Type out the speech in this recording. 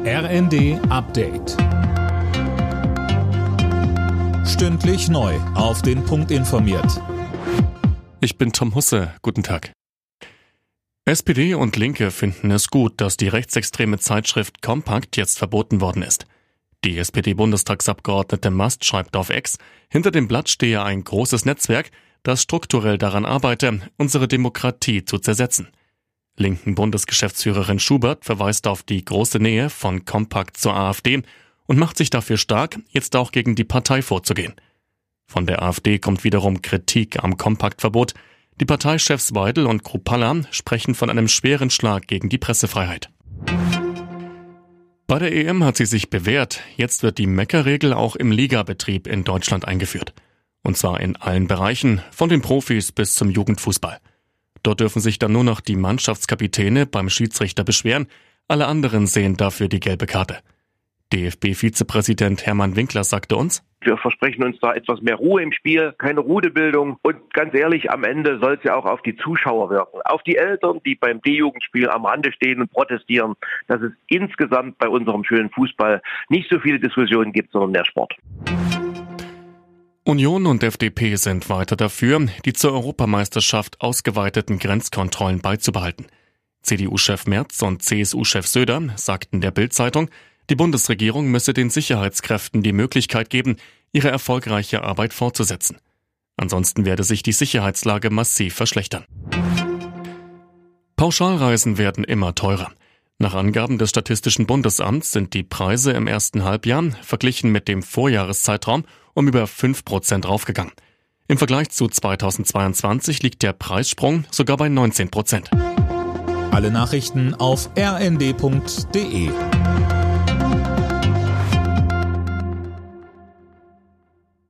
RND Update. Stündlich neu auf den Punkt informiert. Ich bin Tom Husse. Guten Tag. SPD und Linke finden es gut, dass die rechtsextreme Zeitschrift Kompakt jetzt verboten worden ist. Die SPD-Bundestagsabgeordnete Mast schreibt auf X, hinter dem Blatt stehe ein großes Netzwerk, das strukturell daran arbeite, unsere Demokratie zu zersetzen. Linken Bundesgeschäftsführerin Schubert verweist auf die große Nähe von Kompakt zur AfD und macht sich dafür stark, jetzt auch gegen die Partei vorzugehen. Von der AfD kommt wiederum Kritik am Kompaktverbot. Die Parteichefs Weidel und Kruppalla sprechen von einem schweren Schlag gegen die Pressefreiheit. Bei der EM hat sie sich bewährt. Jetzt wird die Meckerregel auch im Ligabetrieb in Deutschland eingeführt. Und zwar in allen Bereichen, von den Profis bis zum Jugendfußball. Dort dürfen sich dann nur noch die Mannschaftskapitäne beim Schiedsrichter beschweren. Alle anderen sehen dafür die gelbe Karte. DFB-Vizepräsident Hermann Winkler sagte uns: Wir versprechen uns da etwas mehr Ruhe im Spiel, keine Rudelbildung. Und ganz ehrlich, am Ende soll es ja auch auf die Zuschauer wirken. Auf die Eltern, die beim D-Jugendspiel am Rande stehen und protestieren, dass es insgesamt bei unserem schönen Fußball nicht so viele Diskussionen gibt, sondern mehr Sport. Union und FDP sind weiter dafür, die zur Europameisterschaft ausgeweiteten Grenzkontrollen beizubehalten. CDU-Chef Merz und CSU-Chef Söder sagten der Bild-Zeitung, die Bundesregierung müsse den Sicherheitskräften die Möglichkeit geben, ihre erfolgreiche Arbeit fortzusetzen. Ansonsten werde sich die Sicherheitslage massiv verschlechtern. Pauschalreisen werden immer teurer. Nach Angaben des Statistischen Bundesamts sind die Preise im ersten Halbjahr verglichen mit dem Vorjahreszeitraum um über 5% raufgegangen. Im Vergleich zu 2022 liegt der Preissprung sogar bei 19%. Alle Nachrichten auf rnd.de.